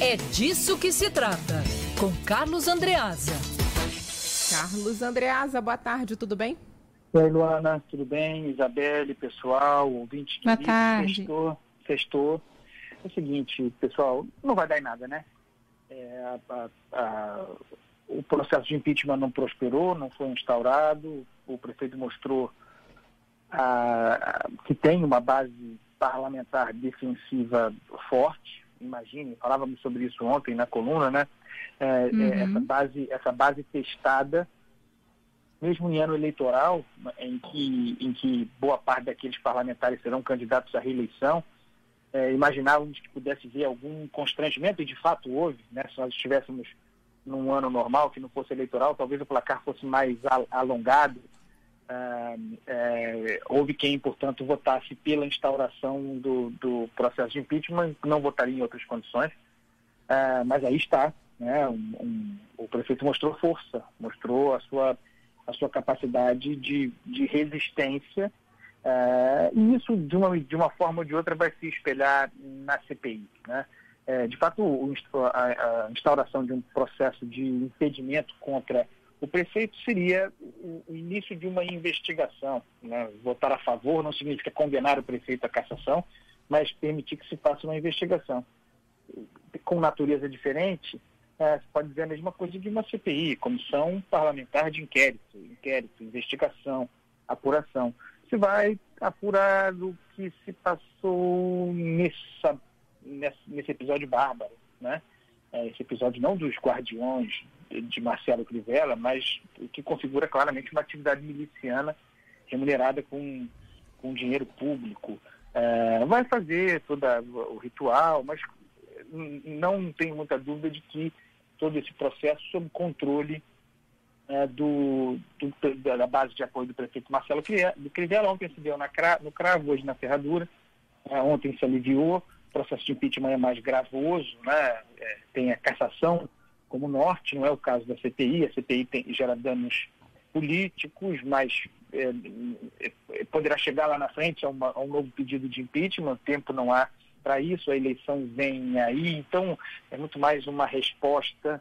É disso que se trata, com Carlos Andreasa. Carlos Andreasa, boa tarde, tudo bem? Oi, Luana, tudo bem? Isabelle, pessoal, ouvinte. Boa tarde. Sextou. É o seguinte, pessoal, não vai dar em nada, né? O processo de impeachment não prosperou, não foi instaurado, o prefeito mostrou que tem uma base parlamentar defensiva forte. Imagine, falávamos sobre isso ontem na coluna, né? Essa base testada, mesmo em ano eleitoral, em que boa parte daqueles parlamentares serão candidatos à reeleição, imaginávamos que pudesse haver algum constrangimento, e de fato houve, né? Se nós estivéssemos num ano normal, que não fosse eleitoral, talvez o placar fosse mais alongado. Houve quem, portanto, votasse pela instauração do processo de impeachment, não votaria em outras condições, mas aí está, né? O prefeito mostrou força, mostrou a sua capacidade de resistência, e isso, de uma forma ou de outra, vai se espelhar na CPI, né? De fato, a instauração de um processo de impedimento contra o prefeito seria o início de uma investigação, né? Votar a favor não significa condenar o prefeito à cassação, mas permitir que se faça uma investigação. Com natureza diferente, se pode dizer a mesma coisa de uma CPI, Comissão Parlamentar de Inquérito, investigação, apuração. Se vai apurar o que se passou nesse episódio bárbaro, né? Esse episódio não dos guardiões de Marcelo Crivella, mas que configura claramente uma atividade miliciana remunerada com dinheiro público. Vai fazer todo o ritual, mas não tenho muita dúvida de que todo esse processo sob controle da base de apoio do prefeito Marcelo Crivella. Ontem se deu no cravo, hoje na ferradura. Ontem se aliviou. O processo de impeachment é mais gravoso, né? Tem a cassação como norte, não é o caso da CPI. A CPI gera danos políticos, mas poderá chegar lá na frente a um novo pedido de impeachment. O tempo não há para isso, a eleição vem aí, então é muito mais uma resposta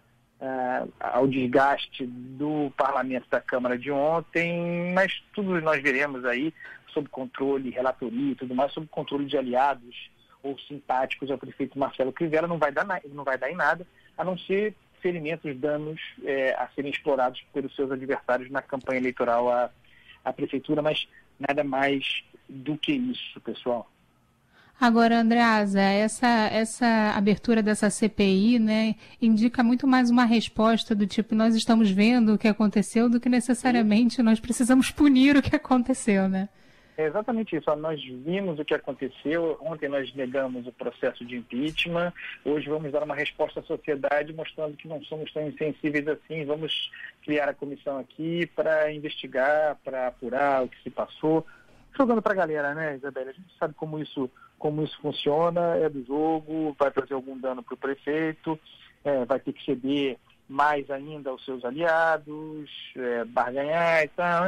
ao desgaste do parlamento da Câmara de ontem, mas tudo nós veremos aí sob controle, relatoria e tudo mais, sob controle de aliados ou simpáticos ao prefeito Marcelo Crivella. Não vai dar em nada, a não ser ferimentos, danos a serem explorados pelos seus adversários na campanha eleitoral à prefeitura, mas nada mais do que isso, pessoal. Agora, Andreasa, essa abertura dessa CPI, né, indica muito mais uma resposta do tipo, nós estamos vendo o que aconteceu, do que necessariamente nós precisamos punir o que aconteceu, né? É exatamente isso. Nós vimos o que aconteceu. Ontem nós negamos o processo de impeachment. Hoje vamos dar uma resposta à sociedade mostrando que não somos tão insensíveis assim. Vamos criar a comissão aqui para investigar, para apurar o que se passou. Jogando para a galera, né, Isabelle? A gente sabe como isso funciona, é do jogo, vai trazer algum dano para o prefeito, vai ter que ceder mais ainda aos seus aliados, barganhar e tal.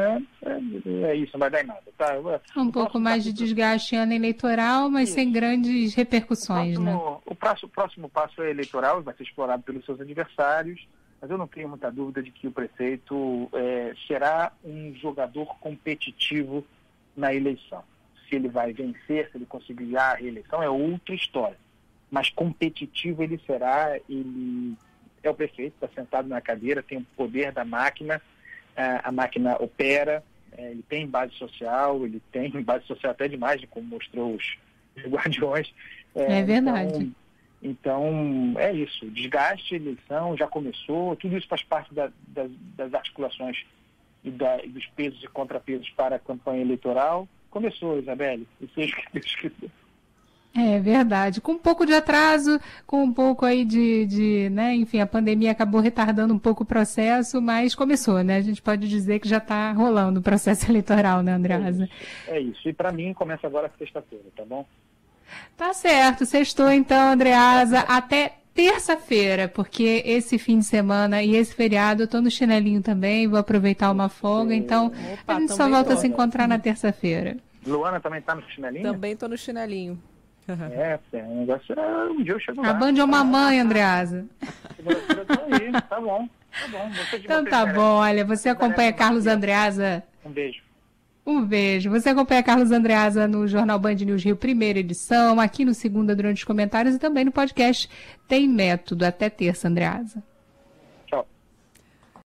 É isso, não vai dar em nada. Tá? Um pouco mais de desgaste em ano eleitoral, mas sem grandes repercussões, né? O próximo passo é eleitoral, vai ser explorado pelos seus adversários, mas eu não tenho muita dúvida de que o prefeito será um jogador competitivo na eleição. Se ele vai vencer, se ele conseguir a reeleição, é outra história. Mas competitivo ele será. Ele é o prefeito, está sentado na cadeira, tem o poder da máquina, a máquina opera, ele tem base social até demais, como mostrou os guardiões. É verdade. Então, é isso. Desgaste, eleição, já começou, tudo isso faz parte das articulações e dos pesos e contrapesos para a campanha eleitoral. Começou, Isabelle, e seja o que Deus quiser. É verdade, com um pouco de atraso, com um pouco aí né, enfim, a pandemia acabou retardando um pouco o processo, mas começou, né? A gente pode dizer que já está rolando o processo eleitoral, né, Andreasa? É isso, e para mim começa agora sexta-feira, tá bom? Tá certo, sextou então, Andreasa, até terça-feira, porque esse fim de semana e esse feriado eu tô no chinelinho também, vou aproveitar uma folga, então a gente só volta a se encontrar na terça-feira. Luana também tá no chinelinho? Também tô no chinelinho. O negócio um dia eu chego lá. A Band é uma mãe, Andreasa. Tá bom. Então tá bom, olha, você acompanha Carlos Andreasa. Um beijo. Um beijo. Você acompanha Carlos Andreasa no Jornal Band News Rio, primeira edição, aqui no Segunda, durante os comentários, e também no podcast Tem Método. Até terça, Andreasa.